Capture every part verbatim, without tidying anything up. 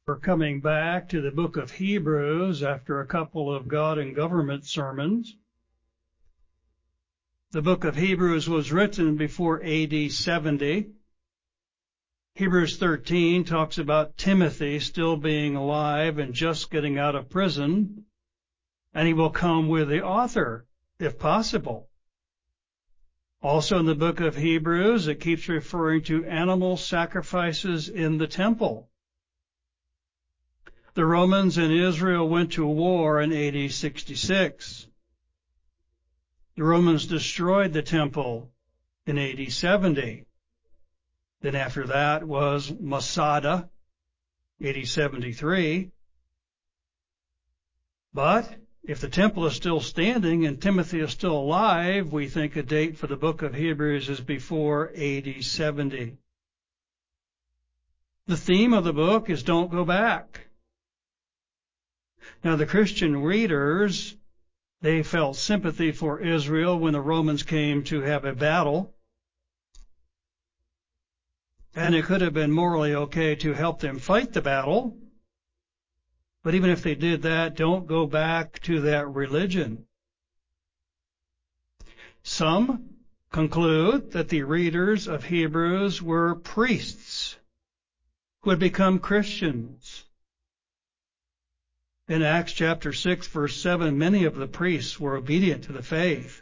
We're coming back to the book of Hebrews after a couple of God and government sermons. The book of Hebrews was written before A D seventy. Hebrews thirteen talks about Timothy still being alive and just getting out of prison, and he will come with the author, if possible. Also in the book of Hebrews, it keeps referring to animal sacrifices in the temple. The Romans and Israel went to war in A D sixty-six. The Romans destroyed the temple in A D seventy. Then after that was Masada, A D seventy-three. But if the temple is still standing and Timothy is still alive, we think a date for the book of Hebrews is before A D seventy. The theme of the book is don't go back. Now, the Christian readers, they felt sympathy for Israel when the Romans came to have a battle. And it could have been morally okay to help them fight the battle. But even if they did that, don't go back to that religion. Some conclude that the readers of Hebrews were priests who had become Christians. In Acts chapter six, verse seven, many of the priests were obedient to the faith.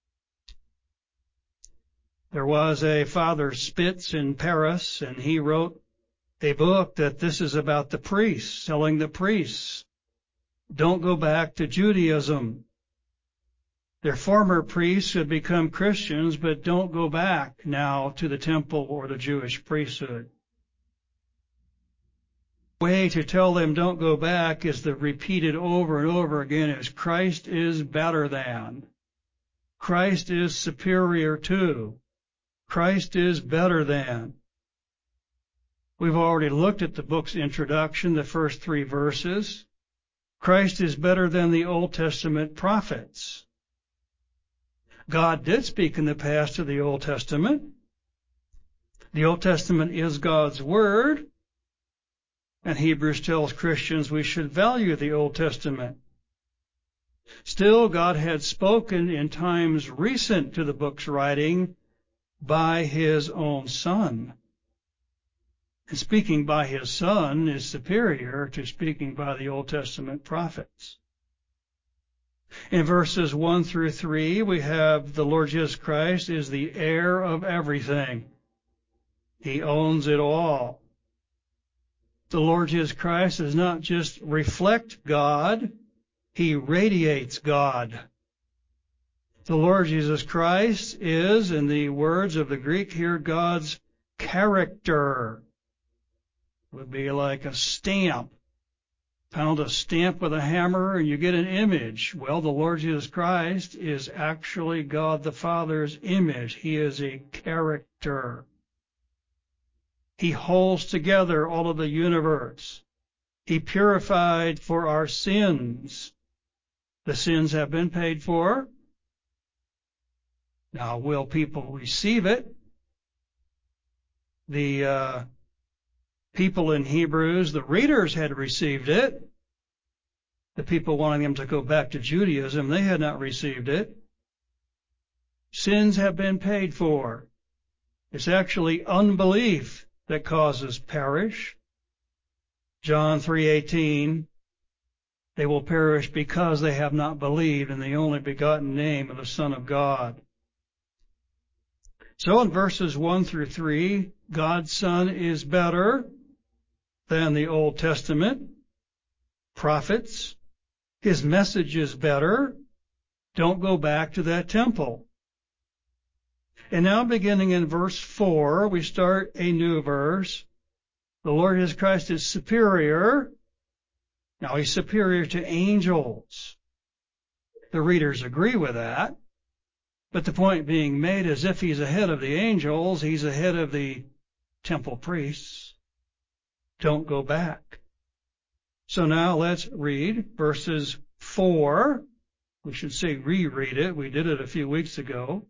There was a Father Spitz in Paris, and he wrote a book that this is about the priests, telling the priests, don't go back to Judaism. Their former priests had become Christians, but don't go back now to the temple or the Jewish priesthood. The way to tell them don't go back is to repeat it over and over again is Christ is better than. Christ is superior to. Christ is better than. We've already looked at the book's introduction, the first three verses. Christ is better than the Old Testament prophets. God did speak in the past to the Old Testament. The Old Testament is God's Word. And Hebrews tells Christians we should value the Old Testament. Still, God had spoken in times recent to the book's writing by His own Son. And speaking by His Son is superior to speaking by the Old Testament prophets. In verses one through three, we have the Lord Jesus Christ is the heir of everything. He owns it all. The Lord Jesus Christ does not just reflect God, He radiates God. The Lord Jesus Christ is, in the words of the Greek here, God's character. It would be like a stamp. Pound a stamp with a hammer and you get an image. Well, the Lord Jesus Christ is actually God the Father's image. He is a character. He holds together all of the universe. He purified for our sins. The sins have been paid for. Now, will people receive it? The uh, people in Hebrews, the readers had received it. The people wanting them to go back to Judaism, they had not received it. Sins have been paid for. It's actually unbelief that causes perish. John three eighteen, they will perish because they have not believed in the only begotten name of the Son of God. So in verses one through three, God's Son is better than the Old Testament prophets. His message is better. Don't go back to that temple. And now beginning in verse four, we start a new verse. The Lord Jesus Christ is superior. Now He's superior to angels. The readers agree with that. But the point being made is if He's ahead of the angels, He's ahead of the temple priests. Don't go back. So now let's read verses four. We should say reread it. We did it a few weeks ago.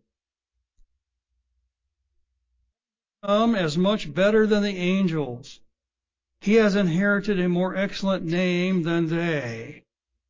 Um, as much better than the angels. He has inherited a more excellent name than they.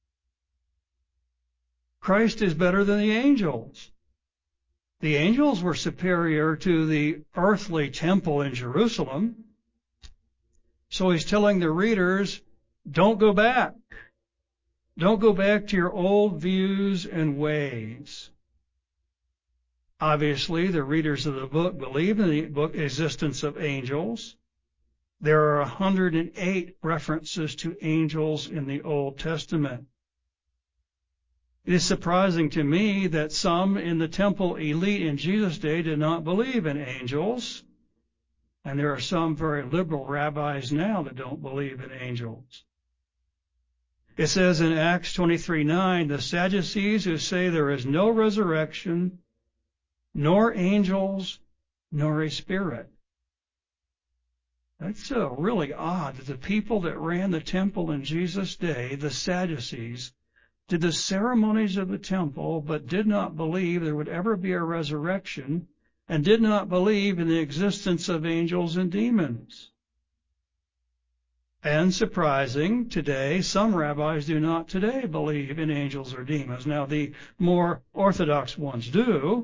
Christ is better than the angels. The angels were superior to the earthly temple in Jerusalem. So he's telling the readers, don't go back. Don't go back to your old views and ways. Obviously, the readers of the book believe in the book existence of angels. There are one hundred eight references to angels in the Old Testament. It is surprising to me that some in the temple elite in Jesus' day did not believe in angels. And there are some very liberal rabbis now that don't believe in angels. It says in Acts twenty-three nine, the Sadducees who say there is no resurrection, nor angels, nor a spirit. That's uh, really odd that the people that ran the temple in Jesus' day, the Sadducees, did the ceremonies of the temple, but did not believe there would ever be a resurrection, and did not believe in the existence of angels and demons. And surprising, today, some rabbis do not today believe in angels or demons. Now, the more orthodox ones do,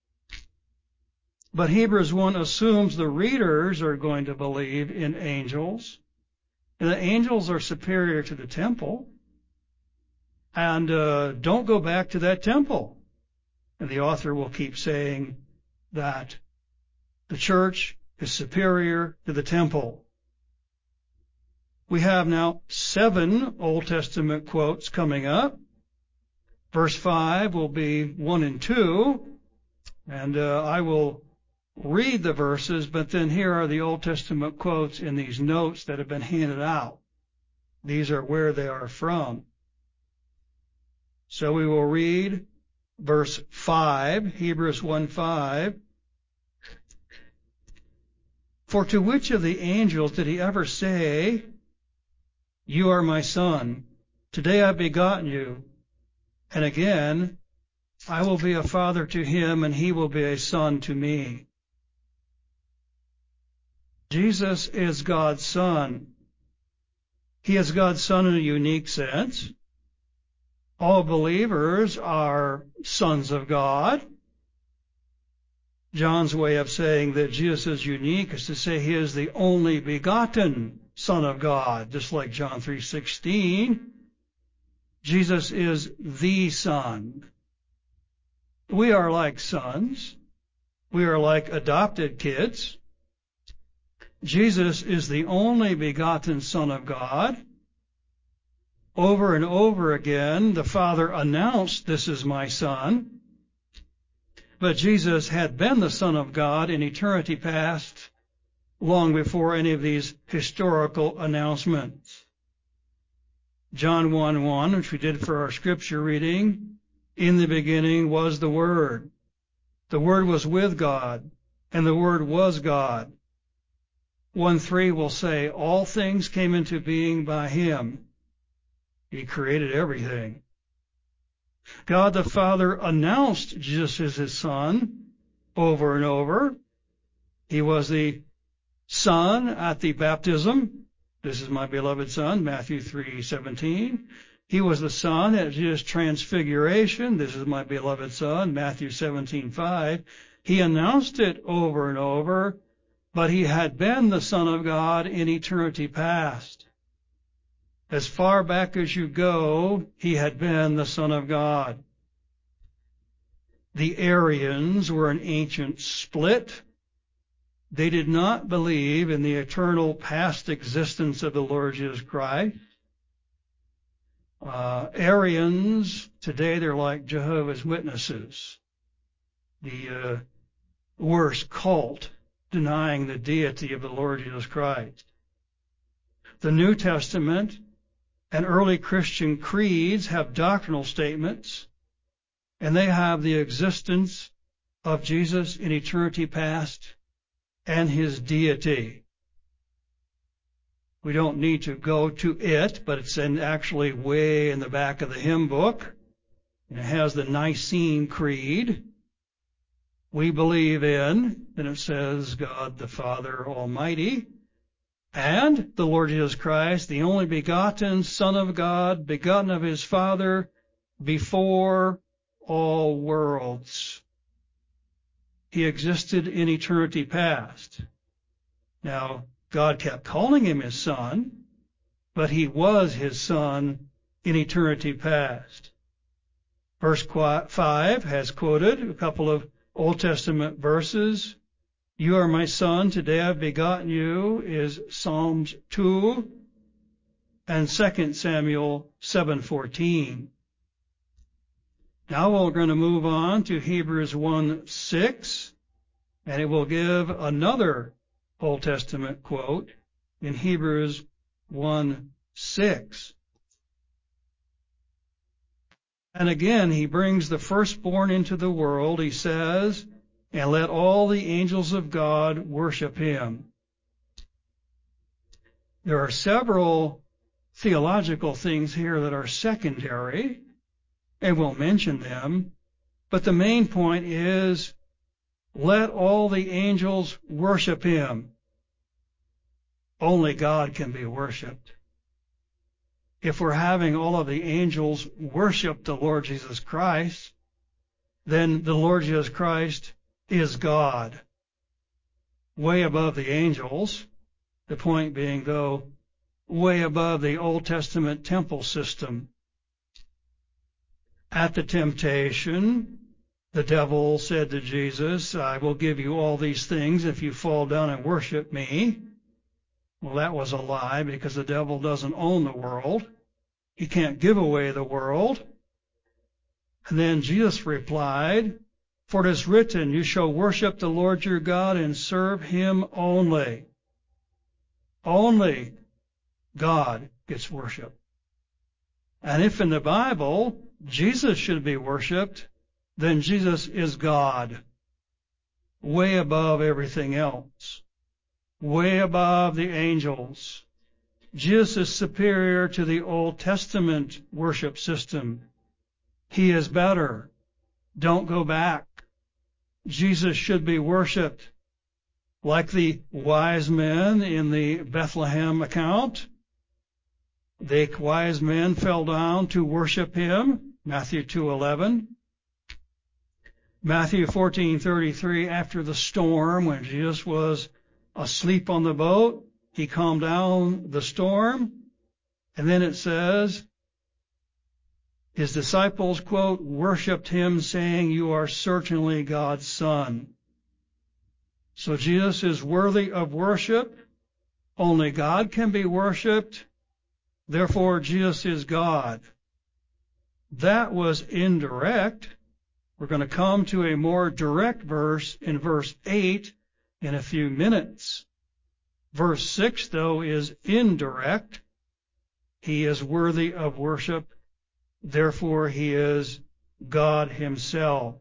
but Hebrews one assumes the readers are going to believe in angels, and the angels are superior to the temple. And uh, don't go back to that temple. And the author will keep saying that the church is superior to the temple. We have now seven Old Testament quotes coming up. Verse five will be one and two. And uh, I will read the verses, but then here are the Old Testament quotes in these notes that have been handed out. These are where they are from. So we will read verse five, Hebrews one five. For to which of the angels did he ever say, you are my son, today I've begotten you, and again, I will be a father to him, and he will be a son to me. Jesus is God's son. He is God's son in a unique sense. All believers are sons of God. John's way of saying that Jesus is unique is to say he is the only begotten Son of God, just like John three sixteen. Jesus is the Son. We are like sons. We are like adopted kids. Jesus is the only begotten Son of God. Over and over again, the Father announced, this is my Son. But Jesus had been the Son of God in eternity past, long before any of these historical announcements. John one one, which we did for our scripture reading, in the beginning was the Word. The Word was with God, and the Word was God. one three will say, all things came into being by Him. He created everything. God the Father announced Jesus as His Son over and over. He was the Son at the baptism. This is my beloved Son, Matthew three seventeen. He was the Son at His transfiguration. This is my beloved Son, Matthew seventeen five. He announced it over and over, but He had been the Son of God in eternity past. As far back as you go, He had been the Son of God. The Arians were an ancient split. They did not believe in the eternal past existence of the Lord Jesus Christ. Uh, Arians, today they're like Jehovah's Witnesses, the uh, worst cult denying the deity of the Lord Jesus Christ. The New Testament and early Christian creeds have doctrinal statements, and they have the existence of Jesus in eternity past and His deity. We don't need to go to it, but it's in actually way in the back of the hymn book. It has the Nicene Creed. We believe in, and it says God the Father Almighty, And the Lord Jesus Christ, the only begotten Son of God, begotten of his Father, before all worlds. He existed in eternity past. Now, God kept calling him his Son, but he was his Son in eternity past. Verse five has quoted a couple of Old Testament verses. You are my son, today I've begotten you, is Psalms two and Second Samuel seven fourteen. Now we're going to move on to Hebrews one six, and it will give another Old Testament quote in Hebrews one six. And again, he brings the firstborn into the world, he says, and let all the angels of God worship him. There are several theological things here that are secondary, and we'll mention them, but the main point is, let all the angels worship him. Only God can be worshiped. If we're having all of the angels worship the Lord Jesus Christ, then the Lord Jesus Christ is God, way above the angels. The point being, though, way above the Old Testament temple system. At the temptation, the devil said to Jesus, I will give you all these things if you fall down and worship me. Well, that was a lie, because the devil doesn't own the world. He can't give away the world. And then Jesus replied, for it is written, you shall worship the Lord your God and serve him only. Only God gets worship. And if in the Bible Jesus should be worshiped, then Jesus is God, way above everything else, way above the angels. Jesus is superior to the Old Testament worship system. He is better. Don't go back. Jesus should be worshipped. Like the wise men in the Bethlehem account, the wise men fell down to worship him, Matthew two eleven. Matthew fourteen thirty-three, after the storm, when Jesus was asleep on the boat, he calmed down the storm, and then it says, his disciples, quote, worshipped him, saying, you are certainly God's Son. So Jesus is worthy of worship. Only God can be worshipped. Therefore, Jesus is God. That was indirect. We're going to come to a more direct verse in verse eight in a few minutes. Verse six, though, is indirect. He is worthy of worship. Therefore, he is God himself.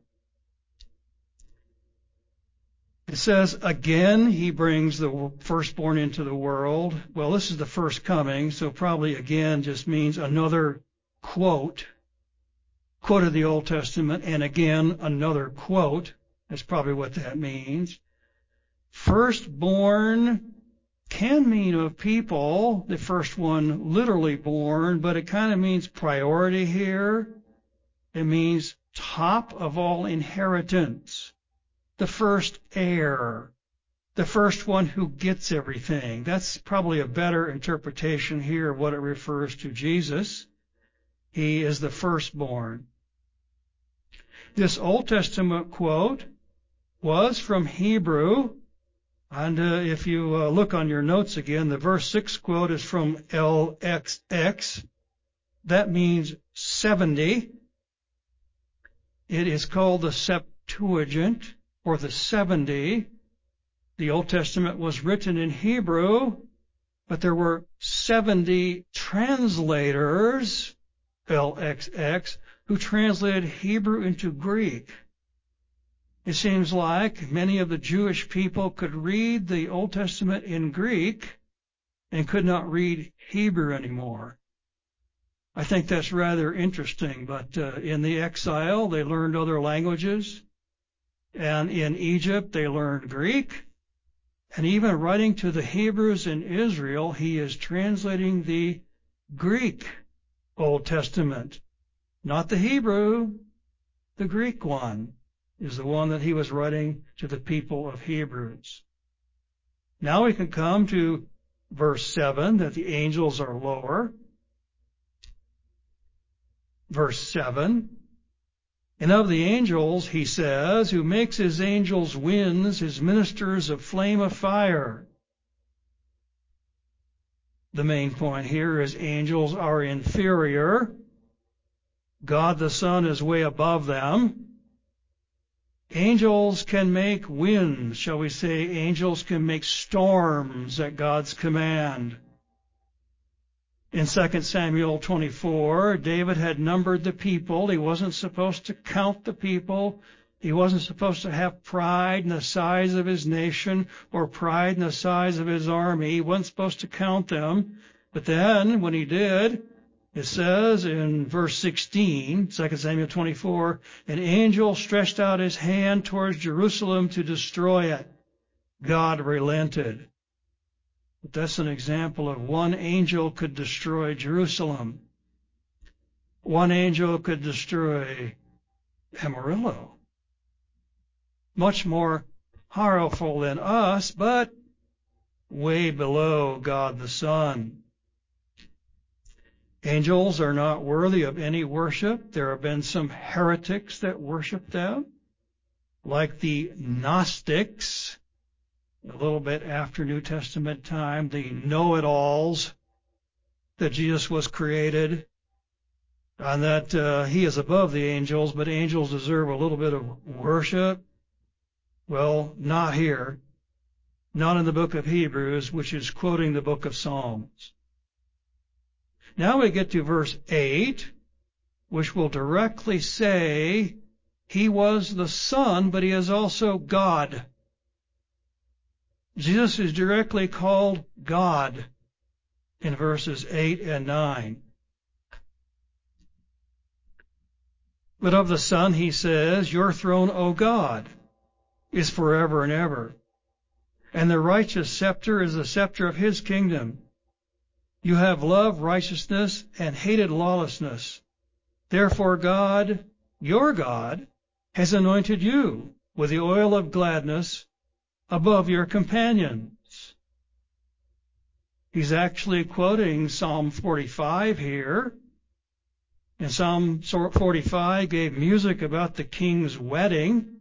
It says, again, he brings the firstborn into the world. Well, this is the first coming, so probably again just means another quote. Quote of the Old Testament, and again, another quote. That's probably what that means. Firstborn can mean of people, the first one literally born, but it kind of means priority here. It means top of all inheritance, the first heir, the first one who gets everything. That's probably a better interpretation here of what it refers to Jesus. He is the firstborn. This Old Testament quote was from Hebrew. And uh, if you uh, look on your notes again, the verse six quote is from L X X. That means seventy. It is called the Septuagint, or the seventy. The Old Testament was written in Hebrew, but there were seventy translators, L X X, who translated Hebrew into Greek. It seems like many of the Jewish people could read the Old Testament in Greek and could not read Hebrew anymore. I think that's rather interesting, but uh, in the exile, they learned other languages, and in Egypt, they learned Greek, And even writing to the Hebrews in Israel, he is translating the Greek Old Testament. Not the Hebrew, the Greek one is the one that he was writing to the people of Hebrews. Now we can come to verse seven, that the angels are lower. Verse seven, and of the angels, he says, who makes his angels winds, his ministers a flame of fire. The main point here is angels are inferior. God the Son is way above them. Angels can make winds, shall we say, angels can make storms at God's command. In Second Samuel twenty-four, David had numbered the people. He wasn't supposed to count the people. He wasn't supposed to have pride in the size of his nation or pride in the size of his army. He wasn't supposed to count them. But then, when he did, it says in verse sixteen, Second Samuel twenty-four, an angel stretched out his hand towards Jerusalem to destroy it. God relented. But that's an example of one angel could destroy Jerusalem. One angel could destroy Amarillo. Much more powerful than us, but way below God the Son. Angels are not worthy of any worship. There have been some heretics that worship them, like the Gnostics, a little bit after New Testament time, the know-it-alls, that Jesus was created, and that uh, he is above the angels, but angels deserve a little bit of worship. Well, not here. Not in the book of Hebrews, which is quoting the book of Psalms. Now we get to verse eight, which will directly say, he was the Son, but he is also God. Jesus is directly called God in verses eight and nine. But of the Son he says, your throne, O God, is forever and ever, and the righteous scepter is the scepter of his kingdom. You have loved righteousness and hated lawlessness. Therefore God, your God, has anointed you with the oil of gladness above your companions. He's actually quoting Psalm forty-five here. And Psalm forty-five gave music about the king's wedding.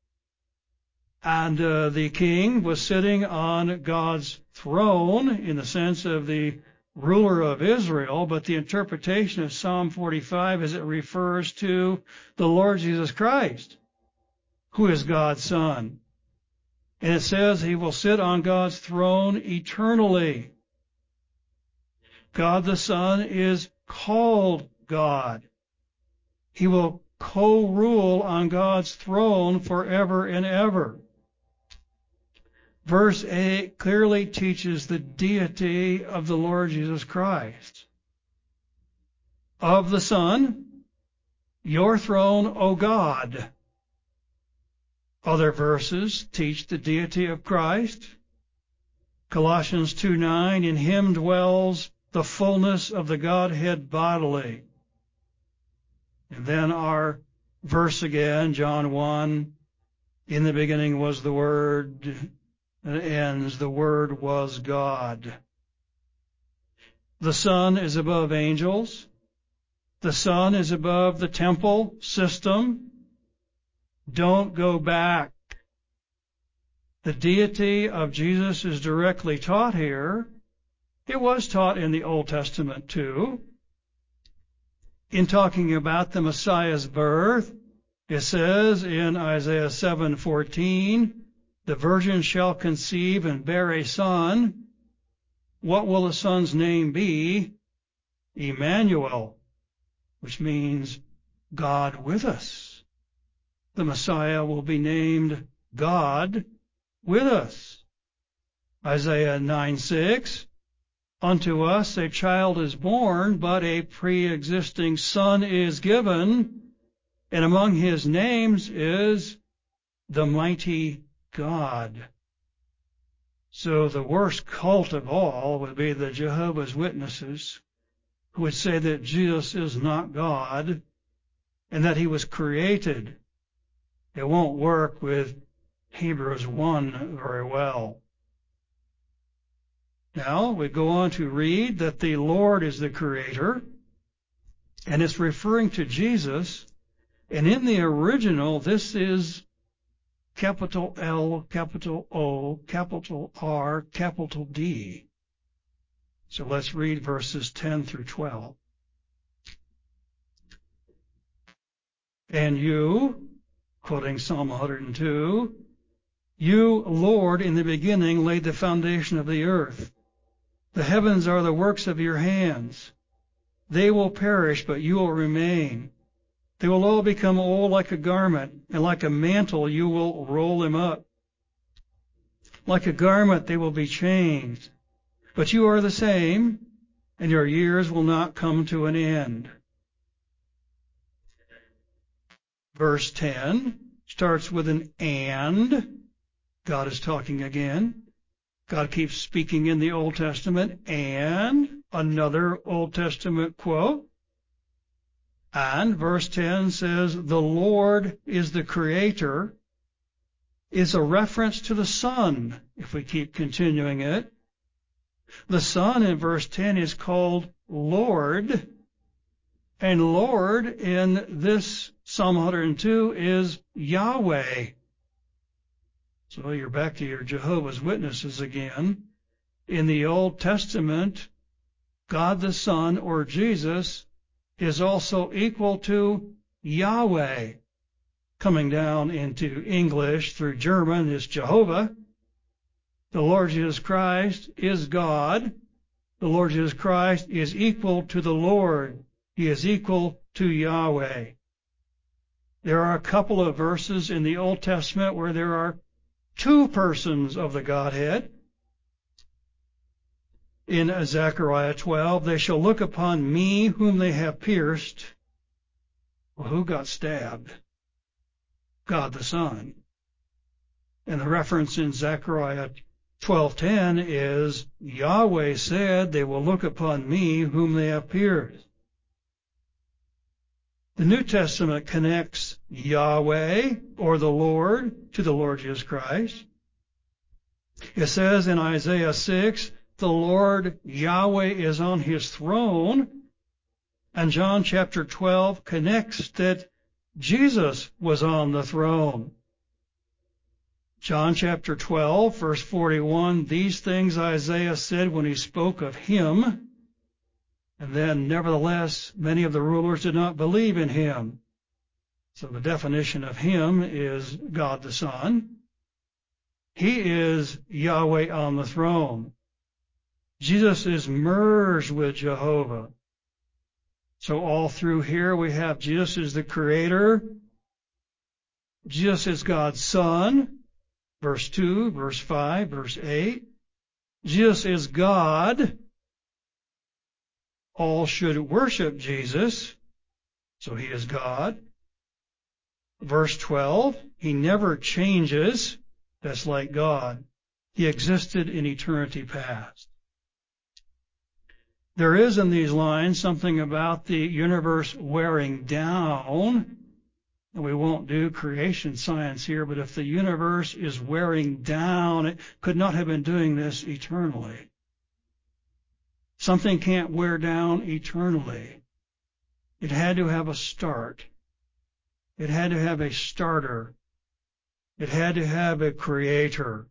And uh, the king was sitting on God's throne in the sense of the ruler of Israel, but the interpretation of Psalm forty-five is it refers to the Lord Jesus Christ, who is God's Son. And it says he will sit on God's throne eternally. God the Son is called God. He will co-rule on God's throne forever and ever. Verse eight clearly teaches the deity of the Lord Jesus Christ. Of the Son, your throne, O God. Other verses teach the deity of Christ. Colossians two nine, in him dwells the fullness of the Godhead bodily. And then our verse again, John one, in the beginning was the Word, and it ends, the Word was God. The Son is above angels. The Son is above the temple system. Don't go back. The deity of Jesus is directly taught here. It was taught in the Old Testament too. In talking about the Messiah's birth, it says in Isaiah seven fourteen, the virgin shall conceive and bear a son. What will the son's name be? Emmanuel, which means God with us. The Messiah will be named God with us. Isaiah nine six, unto us a child is born, but a pre-existing son is given, and among his names is the mighty God. So the worst cult of all would be the Jehovah's Witnesses, who would say that Jesus is not God and that he was created. It won't work with Hebrews one very well. Now we go on to read that the Lord is the creator, and it's referring to Jesus. And in the original, this is capital L, capital O, capital R, capital D. So let's read verses ten through twelve. And you, quoting Psalm one hundred two, you, Lord, in the beginning laid the foundation of the earth. The heavens are the works of your hands. They will perish, but you will remain. They will all become old like a garment, and like a mantle you will roll them up. Like a garment they will be changed. But you are the same, and your years will not come to an end. Verse ten starts with an and. God is talking again. God keeps speaking in the Old Testament, and another Old Testament quote. And verse ten says, the Lord is the creator, is a reference to the Son, if we keep continuing it. The Son in verse ten is called Lord, and Lord in this Psalm one hundred two is Yahweh. So you're back to your Jehovah's Witnesses again. In the Old Testament, God the Son, or Jesus, is also equal to Yahweh. Coming down into English through German is Jehovah. The Lord Jesus Christ is God. The Lord Jesus Christ is equal to the Lord. He is equal to Yahweh. There are a couple of verses in the Old Testament where there are two persons of the Godhead. In Zechariah twelve, they shall look upon me whom they have pierced. Well, who got stabbed? God the Son. And the reference in Zechariah twelve ten is, Yahweh said, they will look upon me whom they have pierced. The New Testament connects Yahweh, or the Lord, to the Lord Jesus Christ. It says in Isaiah six, the Lord Yahweh is on his throne. And John chapter twelve connects that Jesus was on the throne. John chapter twelve, verse forty-one, these things Isaiah said when he spoke of him. And then, nevertheless, many of the rulers did not believe in him. So the definition of him is God the Son. He is Yahweh on the throne. Jesus is merged with Jehovah. So all through here we have Jesus is the Creator. Jesus is God's Son. Verse two, verse five, verse eight. Jesus is God. All should worship Jesus, so he is God. Verse twelve, he never changes. That's like God. He existed in eternity past. There is in these lines something about the universe wearing down. And we won't do creation science here, but if the universe is wearing down, it could not have been doing this eternally. Something can't wear down eternally. It had to have a start. It had to have a starter. It had to have a creator.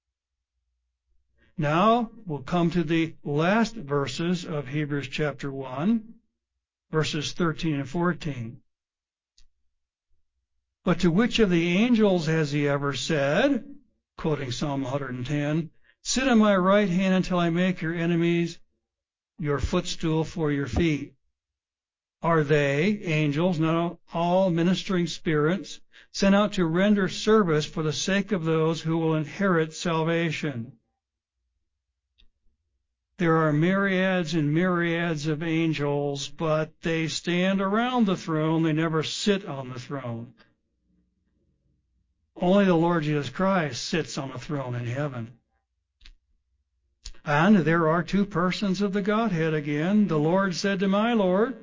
Now we'll come to the last verses of Hebrews chapter one, verses thirteen and fourteen. But to which of the angels has he ever said, quoting Psalm one hundred ten, sit on my right hand until I make your enemies your footstool for your feet? Are they, angels, not all ministering spirits, sent out to render service for the sake of those who will inherit salvation? There are myriads and myriads of angels, but they stand around the throne. They never sit on the throne. Only the Lord Jesus Christ sits on a throne in heaven. And there are two persons of the Godhead again. The Lord said to my Lord.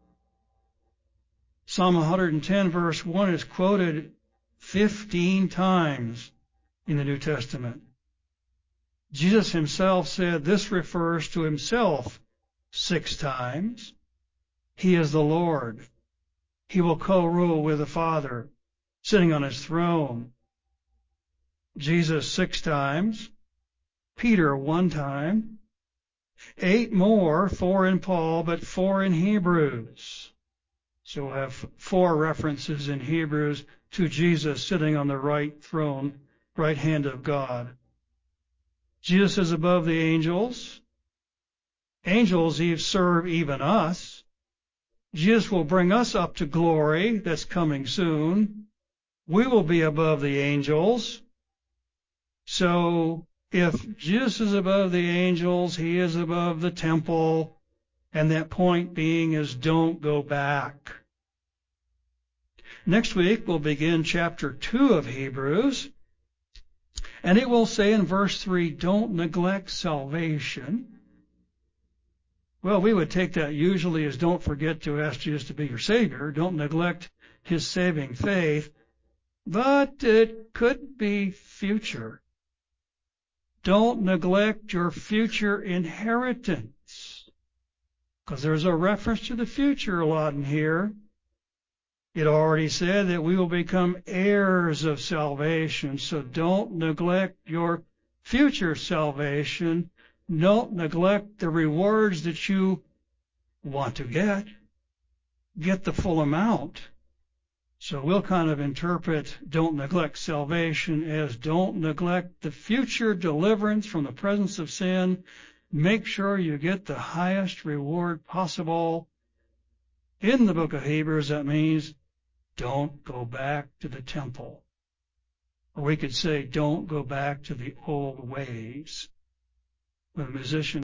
Psalm one hundred ten verse one is quoted fifteen times in the New Testament. Jesus himself said this refers to himself six times. He is the Lord. He will co-rule with the Father, sitting on his throne. Jesus six times. Peter one time. Eight more, four in Paul, but four in Hebrews. So we'll have four references in Hebrews to Jesus sitting on the right throne, right hand of God. Jesus is above the angels. Angels serve even us. Jesus will bring us up to glory that's coming soon. We will be above the angels. So if Jesus is above the angels, he is above the temple. And that point being is don't go back. Next week we'll begin chapter two of Hebrews. And it will say in verse three, don't neglect salvation. Well, we would take that usually as don't forget to ask Jesus to be your Savior. Don't neglect his saving faith. But it could be future. Don't neglect your future inheritance. Because there's a reference to the future a lot in here. It already said that we will become heirs of salvation. So don't neglect your future salvation. Don't neglect the rewards that you want to get. Get the full amount. So we'll kind of interpret don't neglect salvation as don't neglect the future deliverance from the presence of sin. Make sure you get the highest reward possible. In the book of Hebrews, that means don't go back to the temple. Or we could say don't go back to the old ways. The musician